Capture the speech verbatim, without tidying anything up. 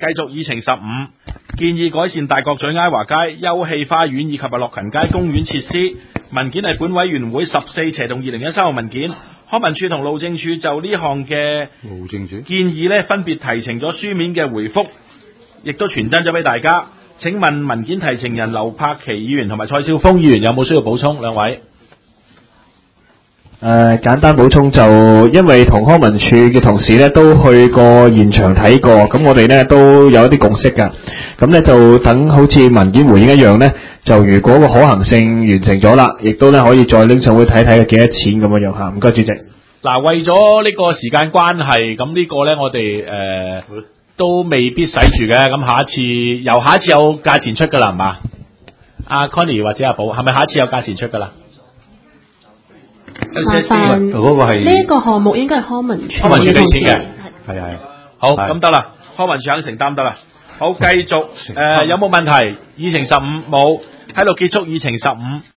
繼續議程十五，建議改善大角咀埃華街休憩花園以及樂勤街公園設施。文件係本委員會十四斜同二零一三號文件。康文署同路政署就呢項嘅路政署建議呢，分別提呈咗書面嘅回覆，亦都傳真咗俾大家。請問文件提呈人劉柏祺議員同埋蔡少峰議員有冇需要補充？兩位。 誒、呃、簡單補充就，因為同康文署嘅同事咧都去過現場睇過，咁我哋咧都有一啲共識㗎。咁咧就等好似文件回應一樣咧，就如果個可行性完成咗啦，亦都咧可以再拎上去睇睇幾多錢咁樣樣嚇。唔該主席。 嗱，為咗呢個時間關係，咁呢個咧我哋誒、呃、都未必使住嘅。咁下一次由下一次有價錢出㗎啦，係嘛？阿 Connie 或者阿寶，係咪下一次有價錢出㗎啦？ 麻煩嗰個係呢一個項目應該係康文署康文署俾錢嘅， 係係好，咁得啦，康文署肯承擔得啦。好，繼續誒、呃，有冇問題？議程十五冇，喺度結束議程十五。